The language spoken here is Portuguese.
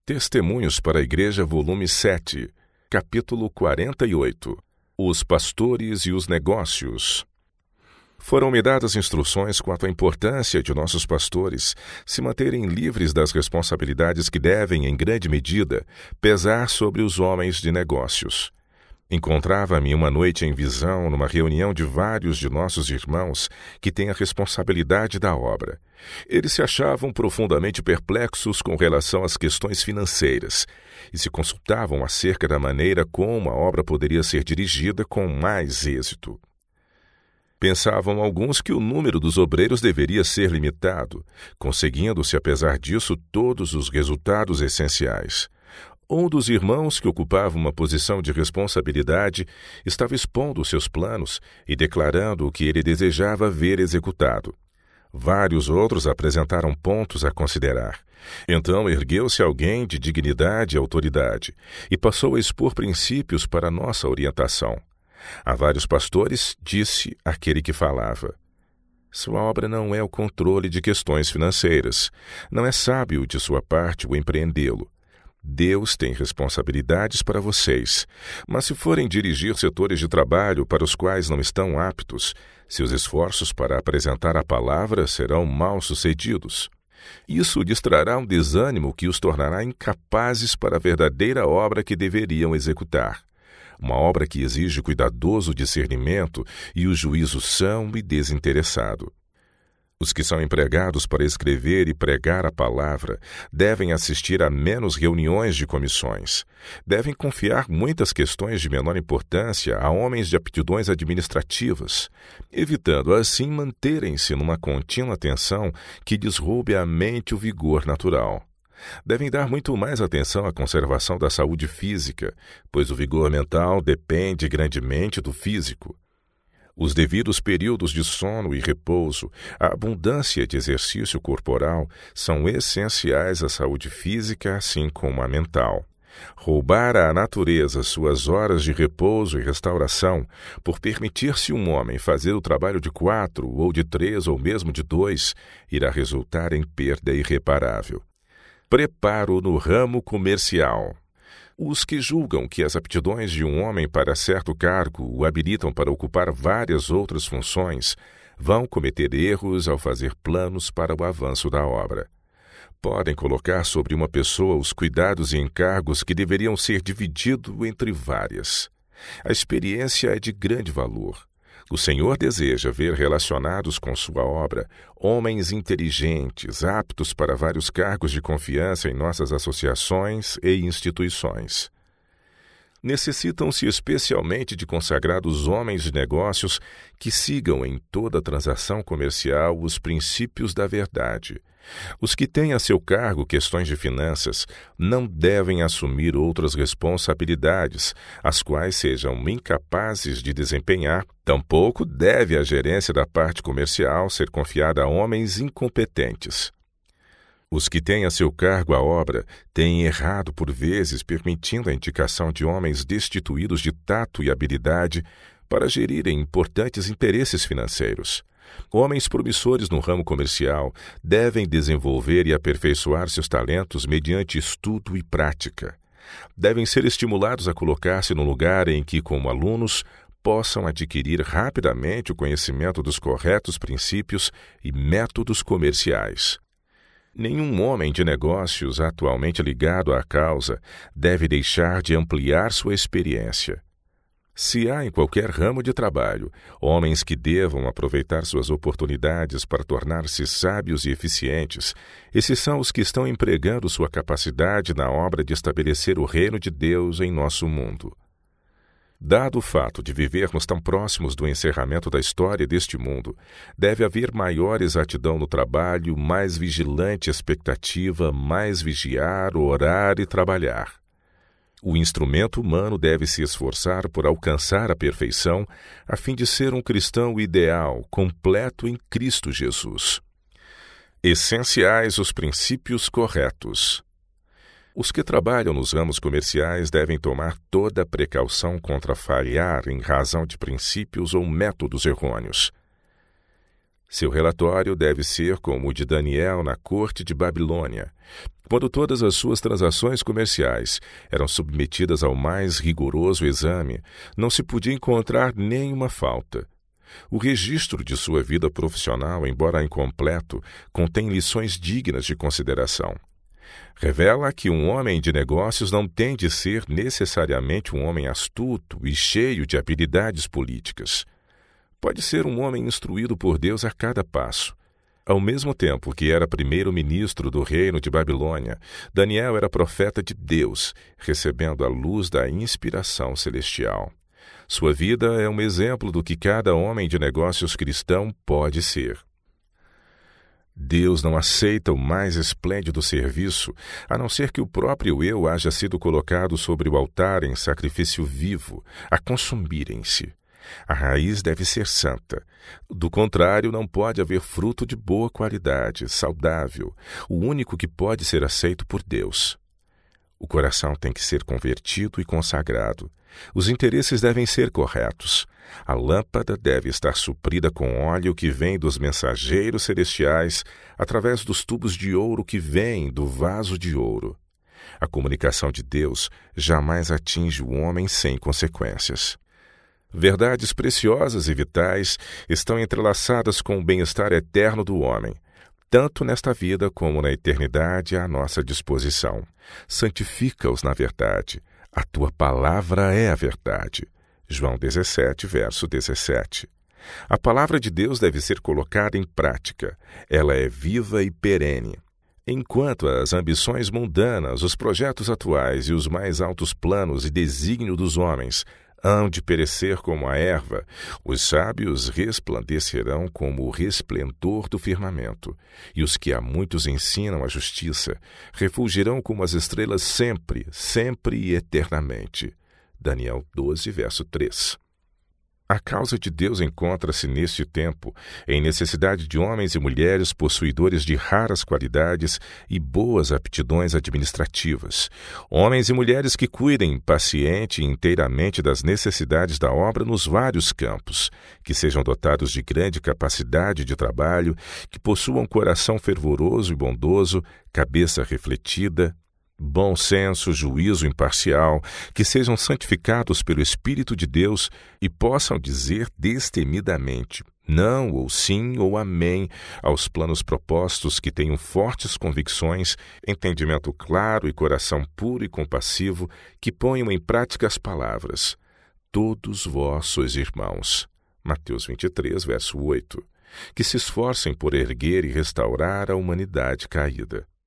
Testemunhos para a Igreja, volume 7, capítulo 48. Os pastores e os negócios. Foram-me dadas instruções quanto à importância de nossos pastores se manterem livres das responsabilidades que devem, em grande medida, pesar sobre os homens de negócios. Encontrava-me uma noite em visão numa reunião de vários de nossos irmãos que têm a responsabilidade da obra. Eles se achavam profundamente perplexos com relação às questões financeiras e se consultavam acerca da maneira como a obra poderia ser dirigida com mais êxito. Pensavam alguns que o número dos obreiros deveria ser limitado, conseguindo-se, apesar disso, todos os resultados essenciais. Um dos irmãos que ocupava uma posição de responsabilidade estava expondo seus planos e declarando o que ele desejava ver executado. Vários outros apresentaram pontos a considerar. Então ergueu-se alguém de dignidade e autoridade e passou a expor princípios para nossa orientação. A vários pastores, disse aquele que falava: sua obra não é o controle de questões financeiras. Não é sábio de sua parte o empreendê-lo. Deus tem responsabilidades para vocês, mas se forem dirigir setores de trabalho para os quais não estão aptos, seus esforços para apresentar a palavra serão mal-sucedidos. Isso lhes trará um desânimo que os tornará incapazes para a verdadeira obra que deveriam executar. Uma obra que exige cuidadoso discernimento e o juízo são e desinteressado. Os que são empregados para escrever e pregar a palavra devem assistir a menos reuniões de comissões. Devem confiar muitas questões de menor importância a homens de aptidões administrativas, evitando assim manterem-se numa contínua tensão que lhes roube a mente o vigor natural. Devem dar muito mais atenção à conservação da saúde física, pois o vigor mental depende grandemente do físico. Os devidos períodos de sono e repouso, a abundância de exercício corporal são essenciais à saúde física, assim como à mental. Roubar à natureza suas horas de repouso e restauração, por permitir-se um homem fazer o trabalho de 4, ou de 3, ou mesmo de 2, irá resultar em perda irreparável. Preparo no ramo comercial. Os que julgam que as aptidões de um homem para certo cargo o habilitam para ocupar várias outras funções vão cometer erros ao fazer planos para o avanço da obra. Podem colocar sobre uma pessoa os cuidados e encargos que deveriam ser divididos entre várias. A experiência é de grande valor. O Senhor deseja ver relacionados com sua obra homens inteligentes, aptos para vários cargos de confiança em nossas associações e instituições. Necessitam-se especialmente de consagrados homens de negócios que sigam em toda transação comercial os princípios da verdade. Os que têm a seu cargo questões de finanças não devem assumir outras responsabilidades, as quais sejam incapazes de desempenhar. Tampouco deve a gerência da parte comercial ser confiada a homens incompetentes. Os que têm a seu cargo a obra têm errado por vezes, permitindo a indicação de homens destituídos de tato e habilidade para gerirem importantes interesses financeiros. Homens promissores no ramo comercial devem desenvolver e aperfeiçoar seus talentos mediante estudo e prática. Devem ser estimulados a colocar-se no lugar em que, como alunos, possam adquirir rapidamente o conhecimento dos corretos princípios e métodos comerciais. Nenhum homem de negócios atualmente ligado à causa deve deixar de ampliar sua experiência. Se há em qualquer ramo de trabalho homens que devam aproveitar suas oportunidades para tornar-se sábios e eficientes, esses são os que estão empregando sua capacidade na obra de estabelecer o reino de Deus em nosso mundo. Dado o fato de vivermos tão próximos do encerramento da história deste mundo, deve haver maior exatidão no trabalho, mais vigilante expectativa, mais vigiar, orar e trabalhar. O instrumento humano deve se esforçar por alcançar a perfeição, a fim de ser um cristão ideal, completo em Cristo Jesus. Essenciais os princípios corretos. Os que trabalham nos ramos comerciais devem tomar toda a precaução contra falhar em razão de princípios ou métodos errôneos. Seu relatório deve ser como o de Daniel na corte de Babilônia, quando todas as suas transações comerciais eram submetidas ao mais rigoroso exame, não se podia encontrar nenhuma falta. O registro de sua vida profissional, embora incompleto, contém lições dignas de consideração. Revela que um homem de negócios não tem de ser necessariamente um homem astuto e cheio de habilidades políticas. Pode ser um homem instruído por Deus a cada passo. Ao mesmo tempo que era primeiro-ministro do reino de Babilônia, Daniel era profeta de Deus, recebendo a luz da inspiração celestial. Sua vida é um exemplo do que cada homem de negócios cristão pode ser. Deus não aceita o mais esplêndido serviço, a não ser que o próprio eu haja sido colocado sobre o altar em sacrifício vivo, a consumirem-se. A raiz deve ser santa. Do contrário, não pode haver fruto de boa qualidade, saudável, o único que pode ser aceito por Deus. O coração tem que ser convertido e consagrado. Os interesses devem ser corretos. A lâmpada deve estar suprida com óleo que vem dos mensageiros celestiais, através dos tubos de ouro que vêm do vaso de ouro. A comunicação de Deus jamais atinge o homem sem consequências. Verdades preciosas e vitais estão entrelaçadas com o bem-estar eterno do homem, tanto nesta vida como na eternidade à nossa disposição. Santifica-os na verdade. A tua palavra é a verdade. João 17, verso 17. A palavra de Deus deve ser colocada em prática. Ela é viva e perene. Enquanto as ambições mundanas, os projetos atuais e os mais altos planos e desígnio dos homens hão de perecer como a erva, os sábios resplandecerão como o resplendor do firmamento, e os que a muitos ensinam a justiça refulgirão como as estrelas sempre, sempre e eternamente. Daniel 12, verso 3. A causa de Deus encontra-se neste tempo em necessidade de homens e mulheres possuidores de raras qualidades e boas aptidões administrativas, homens e mulheres que cuidem paciente e inteiramente das necessidades da obra nos vários campos, que sejam dotados de grande capacidade de trabalho, que possuam coração fervoroso e bondoso, cabeça refletida, bom senso, juízo imparcial, que sejam santificados pelo Espírito de Deus e possam dizer destemidamente não ou sim ou amém aos planos propostos, que tenham fortes convicções, entendimento claro e coração puro e compassivo, que ponham em prática as palavras: todos vós sois irmãos. Mateus 23, verso 8. Que se esforcem por erguer e restaurar a humanidade caída.